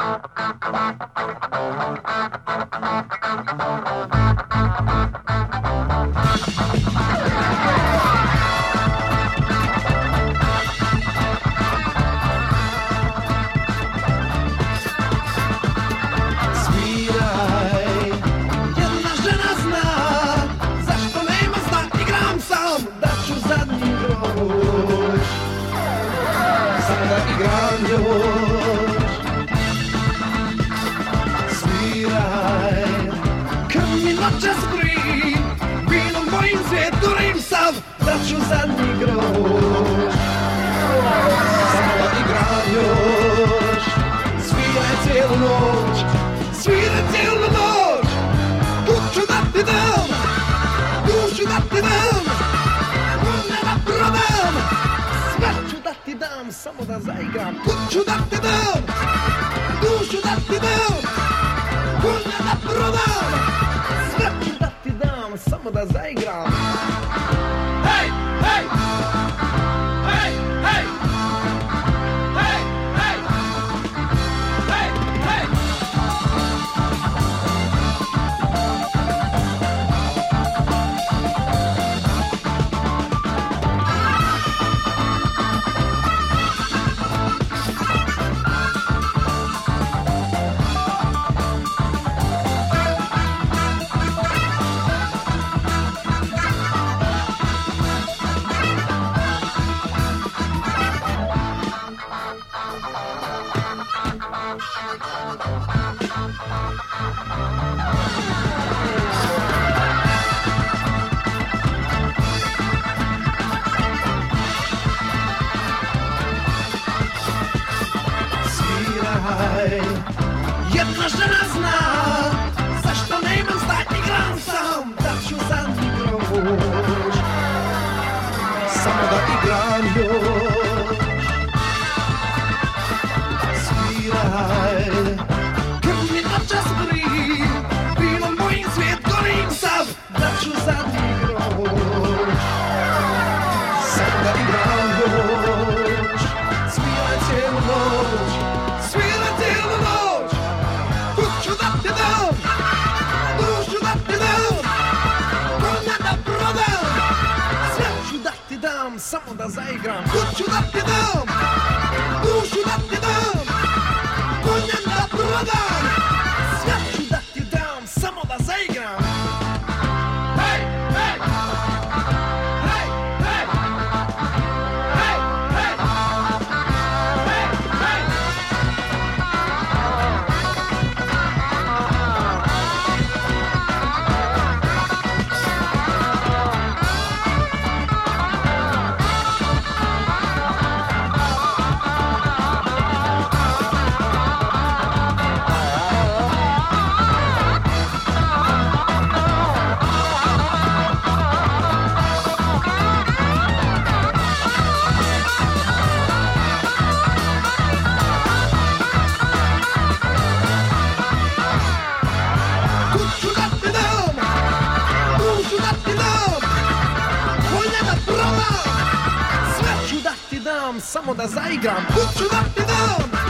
Daću zadnji groš, samo da igram još. Sviraj cijelu noć, sviraj cijelu noć. Dušu da ti dam, dušu da ti dam, ne da prodam. Sve ću da ti dam, samo da zaigram. Dušu da ti dam, dušu da ti dam, ne da prodam. Sve ću da ti dam, samo da zaigram. Hey! Hey! Hey! Hey! Hey! Hey! Hey! Hey! Jedna žena zna zašto ne imam stajni gram sam. Daću zadnji groš, samo da igram još. Sviraj, krv mi noćas vri, bilom mojim svijet gorim sav. Daću zadnji groš, samo da igram još. Sviraj cijelu noć, sviraj cijelu noć. Dušu da ti dam, dušu da ti dam, konja da prodam. Sve ću da ti dam, samo da zaigram. Dušu da ti dam, dušu da ti dam, konja da prodam. Sve ću da ti dam, samo da zaigram. Hej, hej, hej, hej, hej, hej, hej, hej. Samo da zaigram, kuću da ti dam.